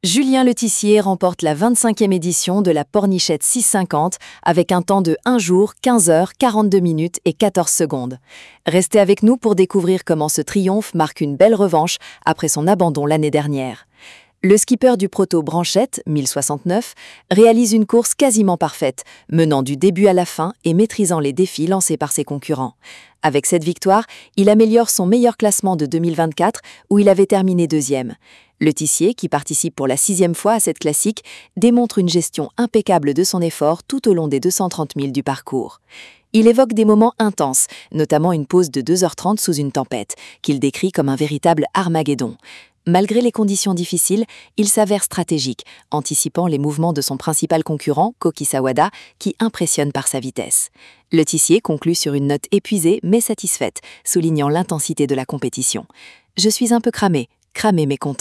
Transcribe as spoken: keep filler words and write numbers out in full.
Julien Letissier remporte la vingt-cinquième édition de la Pornichette six cinquante avec un temps de un jour, quinze heures, quarante-deux minutes et quatorze secondes. Restez avec nous pour découvrir comment ce triomphe marque une belle revanche après son abandon l'année dernière. Le skipper du proto Branchette, mille soixante-neuf, réalise une course quasiment parfaite, menant du début à la fin et maîtrisant les défis lancés par ses concurrents. Avec cette victoire, il améliore son meilleur classement de deux mille vingt-quatre, où il avait terminé deuxième. Letissier, qui participe pour la sixième fois à cette classique, démontre une gestion impeccable de son effort tout au long des deux cent trente milles du parcours. Il évoque des moments intenses, notamment une pause de deux heures trente sous une tempête, qu'il décrit comme un véritable Armageddon. Malgré les conditions difficiles, il s'avère stratégique, anticipant les mouvements de son principal concurrent, Koki Sawada, qui impressionne par sa vitesse. Letissier conclut sur une note épuisée mais satisfaite, soulignant l'intensité de la compétition. « Je suis un peu cramé, cramé mais content. »